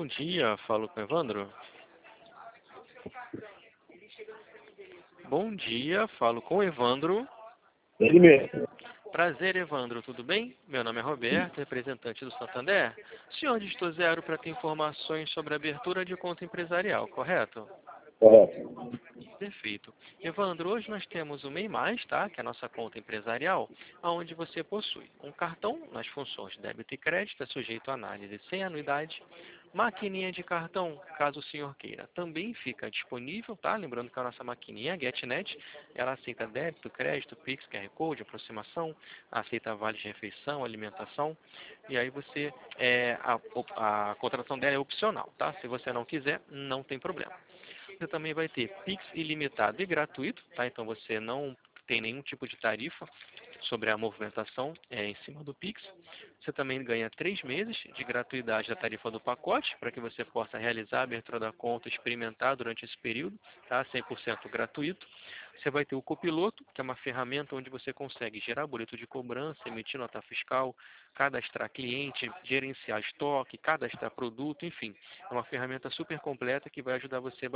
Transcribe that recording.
Bom dia, falo com o Evandro. Bom dia, falo com o Evandro. Ele mesmo. Prazer, Evandro, tudo bem? Meu nome é Roberto, representante do Santander. O senhor digitou zero para ter informações sobre a abertura de conta empresarial, correto? Correto. Perfeito. Evandro, hoje nós temos o MEI+, tá? Que é a nossa conta empresarial, onde você possui um cartão nas funções débito e crédito, é sujeito à análise sem anuidade. Maquininha de cartão, caso o senhor queira, também fica disponível, tá? Lembrando que a nossa maquininha é GetNet, ela aceita débito, crédito, Pix, QR Code, aproximação, aceita vale de refeição, alimentação, e aí você, a contratação dela é opcional, tá? Se você não quiser, não tem problema. Você também vai ter Pix ilimitado e gratuito, tá? Então você não tem nenhum tipo de tarifa sobre a movimentação em cima do Pix. Você também ganha 3 meses de gratuidade da tarifa do pacote, para que você possa realizar a abertura da conta e experimentar durante esse período, tá? 100% gratuito. Você vai ter o Copiloto, que é uma ferramenta onde você consegue gerar boleto de cobrança, emitir nota fiscal, cadastrar cliente, gerenciar estoque, cadastrar produto, enfim. É uma ferramenta super completa que vai ajudar você